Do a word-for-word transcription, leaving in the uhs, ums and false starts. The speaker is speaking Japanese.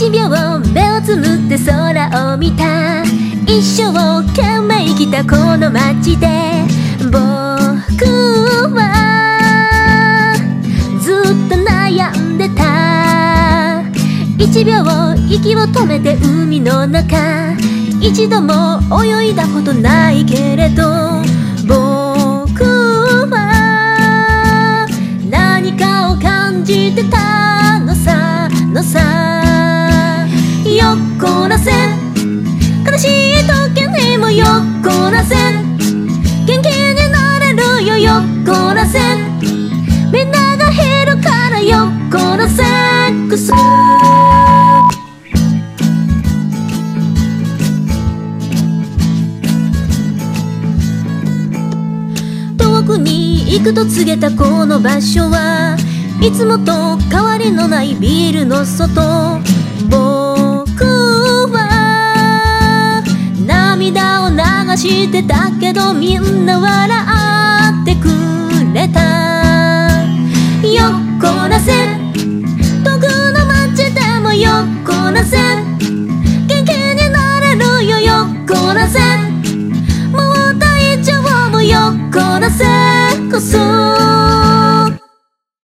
一秒目をつむって空を見た。一生懸命生きたこの街で僕はずっと悩んでた。一秒息を止めて海の中、一度も泳いだことないけれど僕は何かを感じてたのさのさ。よっこらせ悲しい時にもよっこらせ、元気になれるよよっこらせ、みんながいるからよっこらせくす。遠くに行くと告げたこの場所は、いつもと変わりのないビルの外。僕は涙を流してたけどみんな笑ってくれた。よっこらせ遠くの街でもよっこらせ、元気になれるよよっこらせ、もう大丈夫よっこらせこそ。